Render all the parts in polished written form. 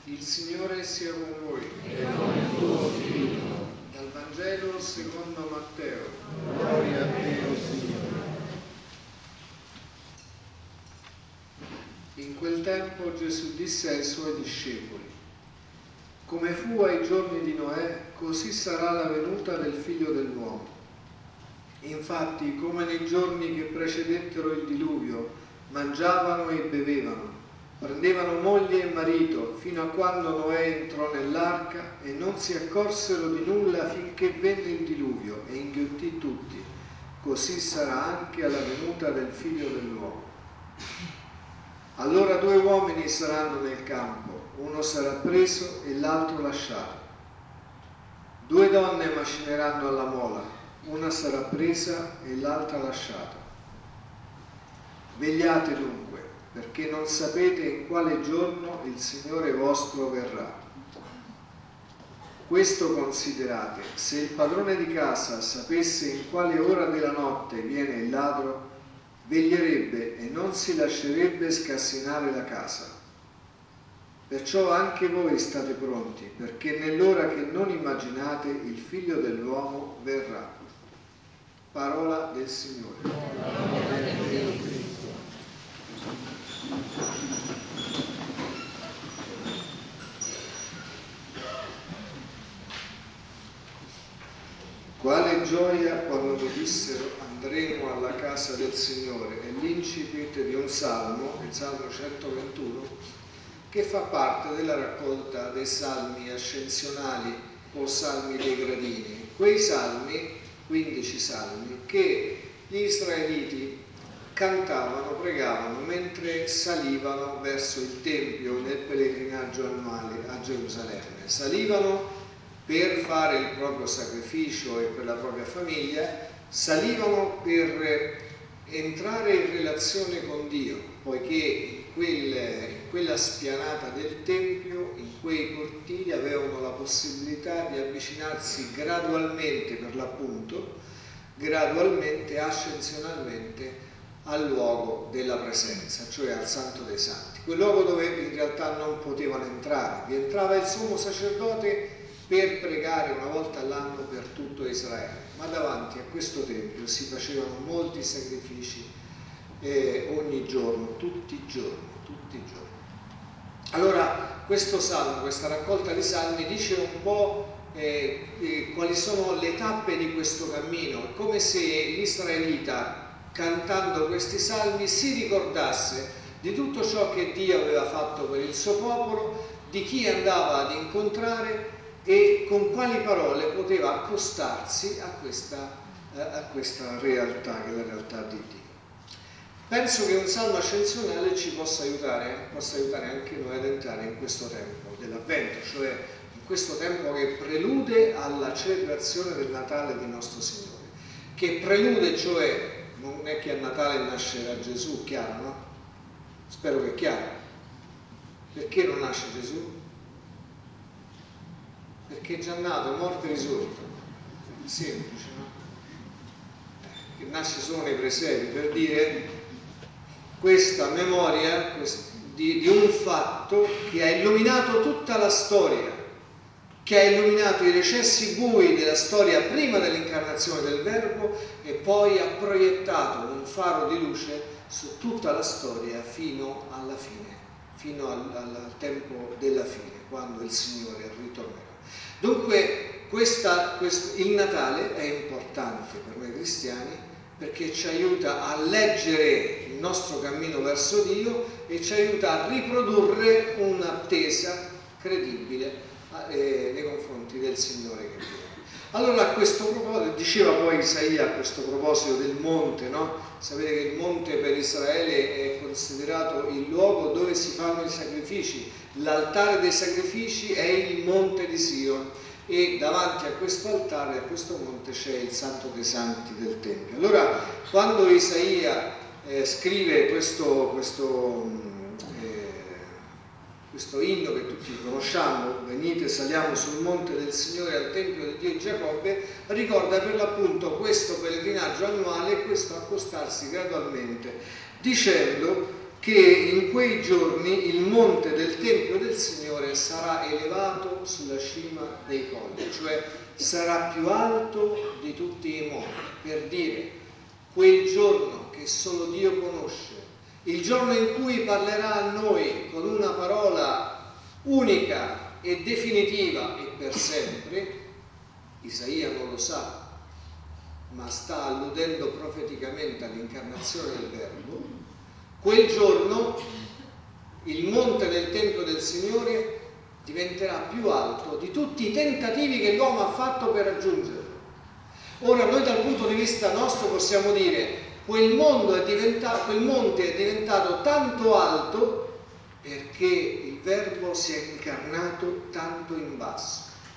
Il Signore sia con voi. E con il tuo spirito. Dal Vangelo secondo Matteo. Gloria a te, o Signore. In quel tempo Gesù disse ai suoi discepoli: come fu ai giorni di Noè, così sarà la venuta del Figlio dell'uomo. Infatti, come nei giorni che precedettero il diluvio, mangiavano e bevevano, prendevano moglie e marito, fino a quando Noè entrò nell'arca, e non si accorsero di nulla finché venne il diluvio e inghiottì tutti. Così sarà anche alla venuta del Figlio dell'uomo. Allora 2 uomini saranno nel campo, uno sarà preso e l'altro lasciato. 2 donne macineranno alla mola, una sarà presa e l'altra lasciata. Vegliate dunque, perché non sapete in quale giorno il Signore vostro verrà. Questo considerate: se il padrone di casa sapesse in quale ora della notte viene il ladro, veglierebbe e non si lascerebbe scassinare la casa. Perciò anche voi state pronti, perché nell'ora che non immaginate il Figlio dell'uomo verrà. Parola del Signore. Quale gioia quando mi dissero: andremo alla casa del Signore. È l'incipit di un salmo, il Salmo 121, che fa parte della raccolta dei salmi ascensionali o salmi dei gradini. Quei salmi, 15 salmi, che gli israeliti cantavano, pregavano mentre salivano verso il Tempio nel pellegrinaggio annuale a Gerusalemme. Salivano per fare il proprio sacrificio e per la propria famiglia, salivano per entrare in relazione con Dio, poiché in quella spianata del Tempio, in quei cortili, avevano la possibilità di avvicinarsi gradualmente, per l'appunto, gradualmente, ascensionalmente, al luogo della presenza, cioè al Santo dei Santi, quel luogo dove in realtà non potevano entrare. Vi entrava il sommo sacerdote per pregare una volta all'anno per tutto Israele, ma davanti a questo tempio si facevano molti sacrifici ogni giorno, tutti i giorni. Allora questo salmo, questa raccolta di salmi dice un po' quali sono le tappe di questo cammino, come se l'israelita, cantando questi salmi, si ricordasse di tutto ciò che Dio aveva fatto per il suo popolo, di chi andava ad incontrare e con quali parole poteva accostarsi a questa realtà, che è la realtà di Dio. Penso che un salmo ascensionale ci possa aiutare anche noi ad entrare in questo tempo dell'Avvento, cioè in questo tempo che prelude alla celebrazione del Natale di nostro Signore, che prelude, cioè non è che a Natale nascerà Gesù, chiaro, no? Spero che è chiaro. Perché non nasce Gesù? Perché è già nato, morto e risorto. Semplice, no? Che nasce solo nei presepi, per dire questa memoria di un fatto che ha illuminato tutta la storia, che ha illuminato i recessi bui della storia prima dell'incarnazione del Verbo e poi ha proiettato un faro di luce su tutta la storia fino alla fine, fino al tempo della fine, quando il Signore ritornerà. Dunque il Natale è importante per noi cristiani, perché ci aiuta a leggere il nostro cammino verso Dio e ci aiuta a riprodurre un'attesa credibile nei confronti del Signore che viene. Allora, a questo proposito, diceva poi Isaia a questo proposito del monte, no? Sapete che il monte per Israele è considerato il luogo dove si fanno i sacrifici, l'altare dei sacrifici è il monte di Sion, e davanti a questo altare, a questo monte, c'è il Santo dei Santi del Tempio. Allora, quando Isaia scrive questo inno che tutti conosciamo, venite, saliamo sul monte del Signore, al Tempio di Dio di Giacobbe, ricorda per l'appunto questo pellegrinaggio annuale e questo accostarsi gradualmente, dicendo che in quei giorni il monte del Tempio del Signore sarà elevato sulla cima dei colli, cioè sarà più alto di tutti i monti, per dire quel giorno che solo Dio conosce, il giorno in cui parlerà a noi con una parola unica e definitiva e per sempre. Isaia non lo sa, ma sta alludendo profeticamente all'incarnazione del Verbo. Quel giorno il monte del Tempio del Signore diventerà più alto di tutti i tentativi che l'uomo ha fatto per raggiungerlo. Ora noi dal punto di vista nostro possiamo dire quel monte è diventato tanto alto perché il Verbo si è incarnato tanto in basso.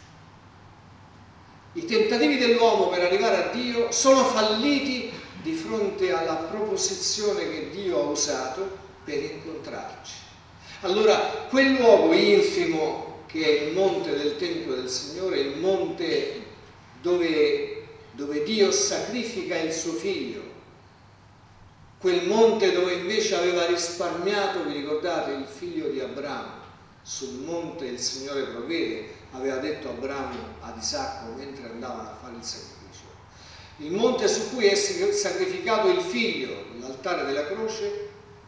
I tentativi dell'uomo per arrivare a Dio sono falliti di fronte alla proposizione che Dio ha usato per incontrarci. Allora, quel luogo infimo che è il monte del Tempio del Signore, il monte dove Dio sacrifica il suo figlio, quel monte dove invece aveva risparmiato, vi ricordate, il figlio di Abramo, sul monte il Signore provvede, aveva detto Abramo ad Isacco mentre andavano a fare il sacrificio. Il monte su cui è sacrificato il figlio, l'altare della croce,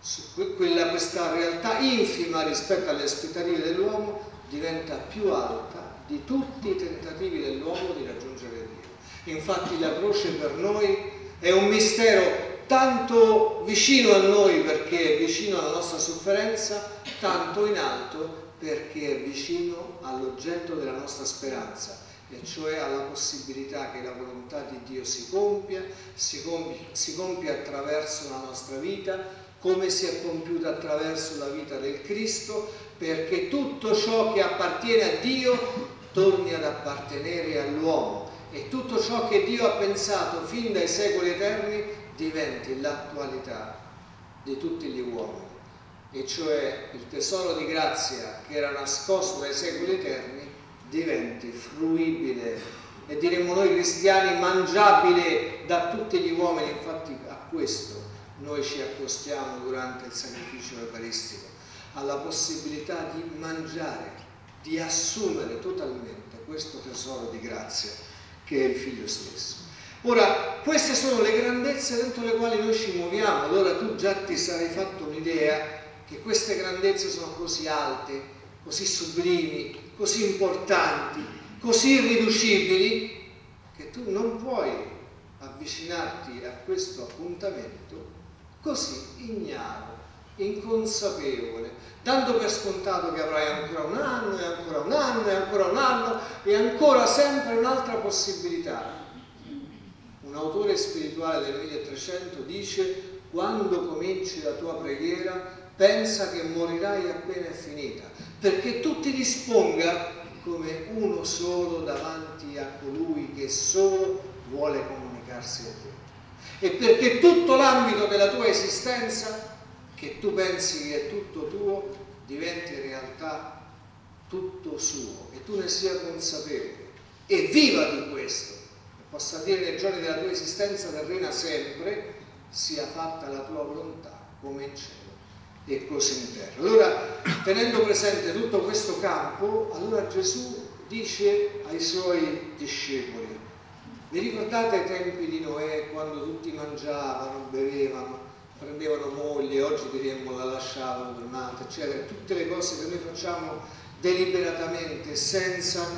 questa realtà infima rispetto alle aspettative dell'uomo diventa più alta di tutti i tentativi dell'uomo di raggiungere Dio. Infatti la croce per noi è un mistero tanto vicino a noi perché è vicino alla nostra sofferenza, tanto in alto perché è vicino all'oggetto della nostra speranza, e cioè alla possibilità che la volontà di Dio si compia attraverso la nostra vita, come si è compiuta attraverso la vita del Cristo, perché tutto ciò che appartiene a Dio torni ad appartenere all'uomo e tutto ciò che Dio ha pensato fin dai secoli eterni diventi l'attualità di tutti gli uomini, e cioè il tesoro di grazia che era nascosto dai secoli eterni diventi fruibile e diremmo noi cristiani mangiabile da tutti gli uomini. Infatti a questo noi ci accostiamo durante il sacrificio eucaristico, alla possibilità di mangiare, di assumere totalmente questo tesoro di grazia che è il Figlio stesso. Ora, queste sono le grandezze dentro le quali noi ci muoviamo. Allora tu già ti sarai fatto un'idea che queste grandezze sono così alte, così sublimi, così importanti, così irriducibili, che tu non puoi avvicinarti a questo appuntamento così ignaro, inconsapevole, dando per scontato che avrai ancora un anno e ancora un anno e ancora un anno e ancora sempre un'altra possibilità. Un autore spirituale del 1300 dice: quando cominci la tua preghiera pensa che morirai appena è finita, perché tu ti disponga come uno solo davanti a colui che solo vuole comunicarsi a te, e perché tutto l'ambito della tua esistenza, che tu pensi che è tutto tuo, diventi in realtà tutto suo e tu ne sia consapevole e viva di questo, e possa dire nei giorni della tua esistenza terrena sempre: sia fatta la tua volontà come in cielo e così in terra. Allora, tenendo presente tutto questo campo, allora Gesù dice ai suoi discepoli: vi ricordate i tempi di Noè, quando tutti mangiavano, bevevano, prendevano moglie, oggi diremmo la lasciavano per un'altra, eccetera, tutte le cose che noi facciamo deliberatamente, senza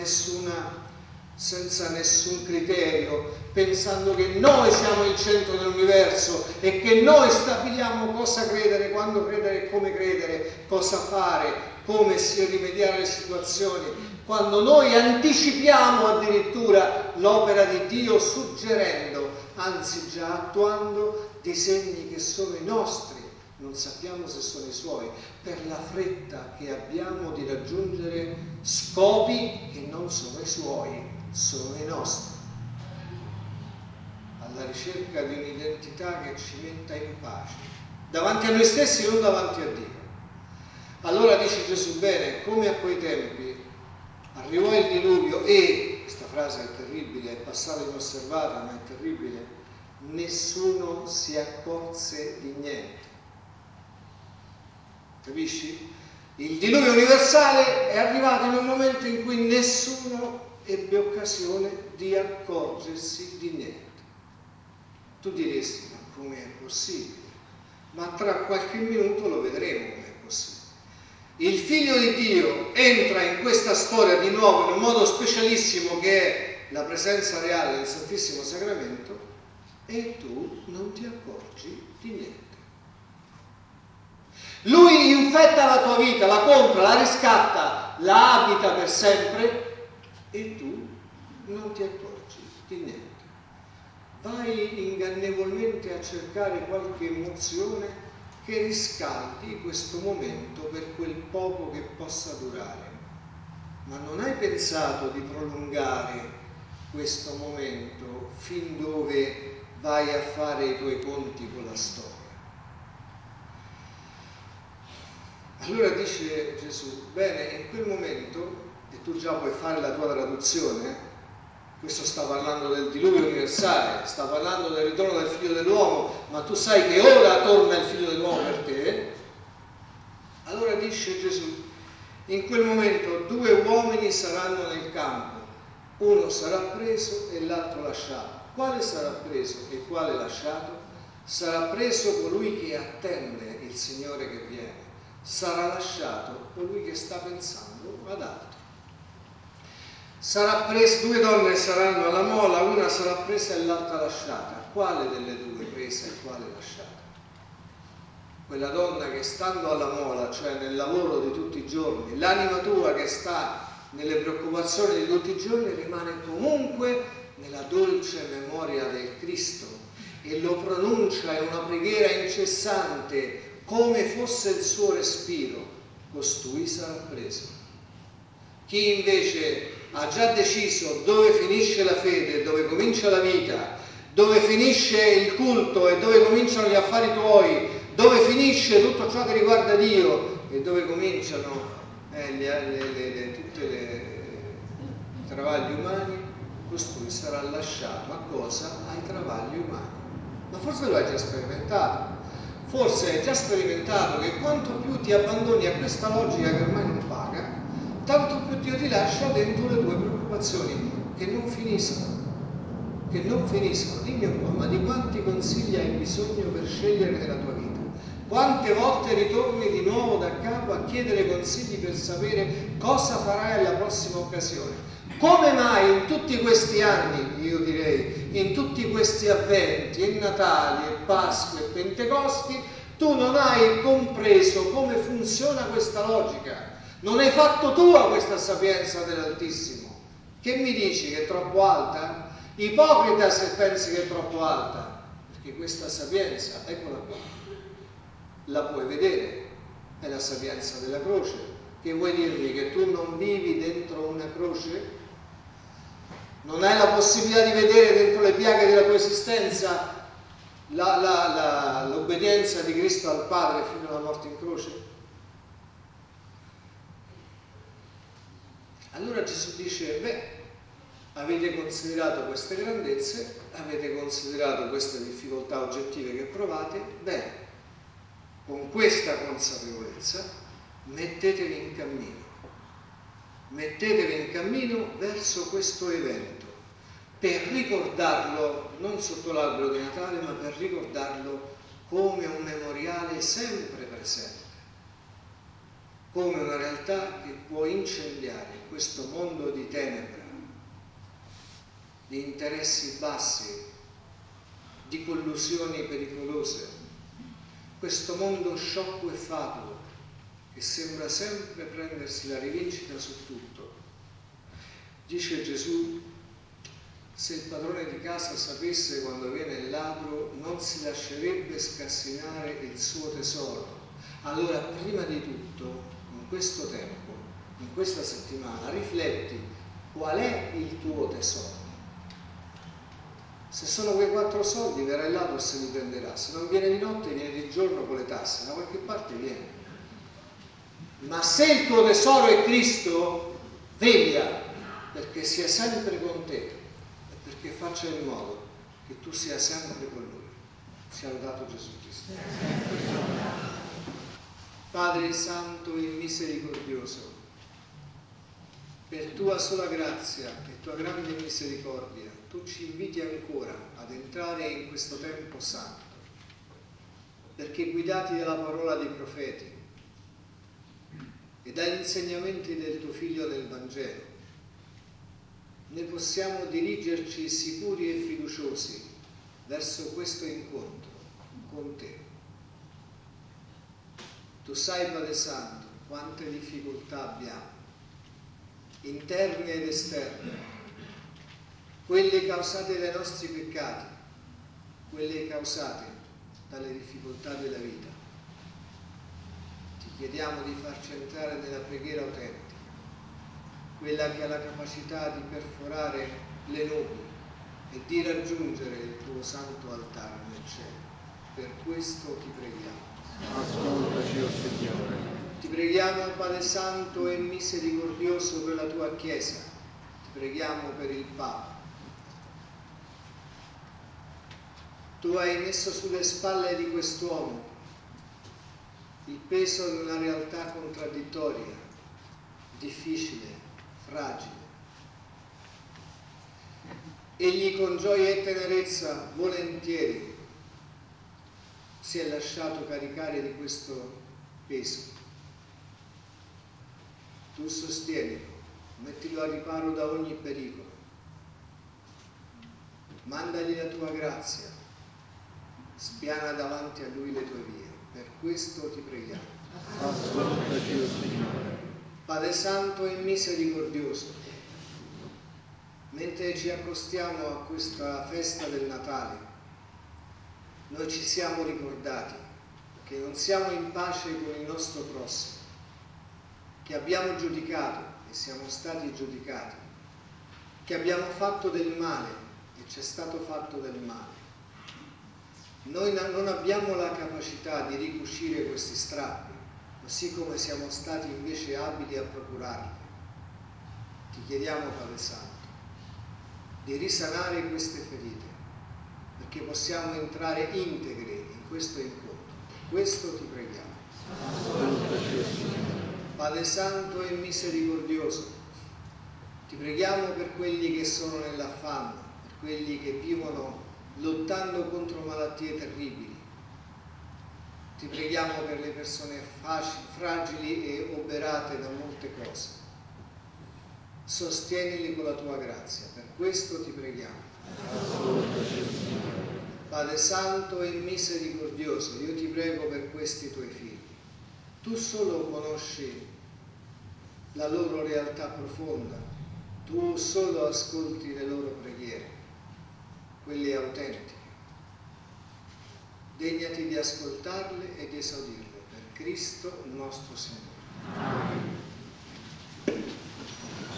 nessun criterio, pensando che noi siamo il centro dell'universo e che noi stabiliamo cosa credere, quando credere e come credere, cosa fare, come si rimediare alle situazioni, quando noi anticipiamo addirittura l'opera di Dio suggerendo, anzi già attuando, disegni che sono i nostri, non sappiamo se sono i suoi, per la fretta che abbiamo di raggiungere scopi che non sono i suoi, sono i nostri, alla ricerca di un'identità che ci metta in pace davanti a noi stessi, non davanti a Dio. Allora dice Gesù: bene, come a quei tempi arrivò il diluvio e, questa frase è terribile, è passata inosservata ma è terribile, nessuno si accorse di niente. Capisci? Il diluvio universale è arrivato in un momento in cui nessuno ebbe occasione di accorgersi di niente. Tu diresti, ma come è possibile? Ma tra qualche minuto lo vedremo come è possibile. Il Figlio di Dio entra in questa storia di nuovo in un modo specialissimo che è la presenza reale del Santissimo Sacramento e tu non ti accorgi di niente. Lui infetta la tua vita, la compra, la riscatta, la abita per sempre e tu non ti accorgi di niente. Vai ingannevolmente a cercare qualche emozione che riscaldi questo momento per quel poco che possa durare. Ma non hai pensato di prolungare questo momento fin dove vai a fare i tuoi conti con la storia. Allora dice Gesù, bene, in quel momento, e tu già puoi fare la tua traduzione, questo sta parlando del diluvio universale, sta parlando del ritorno del Figlio dell'uomo, ma tu sai che ora torna il Figlio dell'uomo per te. Allora dice Gesù, in quel momento 2 uomini saranno nel campo, uno sarà preso e l'altro lasciato. Quale sarà preso e quale lasciato? Sarà preso colui che attende il Signore che viene, sarà lasciato colui che sta pensando ad altro. Sarà preso, 2 donne saranno alla mola, una sarà presa e l'altra lasciata. Quale delle 2 presa e quale lasciata? Quella donna che stando alla mola, cioè nel lavoro di tutti i giorni, l'anima tua che sta nelle preoccupazioni di tutti i giorni rimane comunque nella dolce memoria del Cristo e lo pronuncia in una preghiera incessante come fosse il suo respiro. Costui sarà preso. Chi invece ha già deciso dove finisce la fede, dove comincia la vita, dove finisce il culto e dove cominciano gli affari tuoi, dove finisce tutto ciò che riguarda Dio e dove cominciano tutti i travagli umani, costui sarà lasciato a cosa? Ai travagli umani. Ma forse lo hai già sperimentato. Forse hai già sperimentato che quanto più ti abbandoni a questa logica che ormai non paga, tanto più Dio ti lascia dentro le tue preoccupazioni che non finiscono. Che non finiscono. Dimmi un po', ma di quanti consigli hai bisogno per scegliere nella tua vita? Quante volte ritorni di nuovo da capo a chiedere consigli per sapere cosa farai alla prossima occasione? Come mai in tutti questi anni, io direi, in tutti questi avventi, e Natali, e Pasqua, e Pentecosti, tu non hai compreso come funziona questa logica? Non hai fatto tua questa sapienza dell'Altissimo. Che mi dici che è troppo alta? Ipocrita se pensi che è troppo alta, perché questa sapienza, eccola qua, la puoi vedere, è la sapienza della croce. Che vuoi dirmi? Che tu non vivi dentro una croce? Non hai la possibilità di vedere dentro le piaghe della tua esistenza l'obbedienza di Cristo al Padre fino alla morte in croce? Allora Gesù dice, avete considerato queste grandezze, avete considerato queste difficoltà oggettive che provate, bene, con questa consapevolezza mettetevi in cammino verso questo evento, per ricordarlo non sotto l'albero di Natale, ma per ricordarlo come un memoriale sempre presente, come una realtà che può incendiare questo mondo di tenebre, di interessi bassi, di collusioni pericolose, questo mondo sciocco e fatuo che sembra sempre prendersi la rivincita su tutto. Dice Gesù, se il padrone di casa sapesse quando viene il ladro non si lascerebbe scassinare il suo tesoro. Allora prima di tutto, in questo tempo, in questa settimana, rifletti qual è il tuo tesoro. Se sono quei 4 soldi verrà il ladro e se li prenderà, se non viene di notte viene di giorno con le tasse, da qualche parte viene. Ma se il tuo tesoro è Cristo, veglia perché sia sempre con te e perché faccia in modo che tu sia sempre con Lui. Sia lodato Gesù Cristo. Padre Santo e Misericordioso, per tua sola grazia e tua grande misericordia, tu ci inviti ancora ad entrare in questo tempo santo, perché guidati dalla parola dei profeti e dagli insegnamenti del tuo Figlio nel Vangelo, noi possiamo dirigerci sicuri e fiduciosi verso questo incontro con te. Tu sai, Padre Santo, quante difficoltà abbiamo, interne ed esterne, quelle causate dai nostri peccati, quelle causate dalle difficoltà della vita. Ti chiediamo di farci entrare nella preghiera autentica, quella che ha la capacità di perforare le nubi e di raggiungere il tuo santo altare nel cielo. Per questo ti preghiamo. Ascoltaci, o Signore. Ti preghiamo, Padre Santo e Misericordioso, per la tua Chiesa. Ti preghiamo per il Papa. Tu hai messo sulle spalle di quest'uomo il peso di una realtà contraddittoria, difficile, fragile. Egli con gioia e tenerezza, volentieri, si è lasciato caricare di questo peso. Tu sostienilo, mettilo a riparo da ogni pericolo. Mandagli la tua grazia, spiana davanti a lui le tue vie. Per questo ti preghiamo. Ascoltaci, o Signore. Padre Santo e Misericordioso, mentre ci accostiamo a questa festa del Natale, noi ci siamo ricordati che non siamo in pace con il nostro prossimo, che abbiamo giudicato e siamo stati giudicati, che abbiamo fatto del male e ci è stato fatto del male. Noi non abbiamo la capacità di ricucire questi strappi, così come siamo stati invece abili a procurarli. Ti chiediamo, Padre Santo, di risanare queste ferite, perché possiamo entrare integri in questo incontro. Per questo ti preghiamo. Ascoltaci, o Signore. Padre Santo e Misericordioso, ti preghiamo per quelli che sono nell'affanno, per quelli che vivono lottando contro malattie terribili. Ti preghiamo per le persone fragili e oberate da molte cose. Sostienili con la tua grazia, per questo ti preghiamo. Ascoltaci, o Signore. Padre Santo e Misericordioso, io ti prego per questi tuoi figli. Tu solo conosci la loro realtà profonda, tu solo ascolti le loro preghiere, quelle autentiche. Degnati di ascoltarle e di esaudirle, per Cristo nostro Signore. Amen.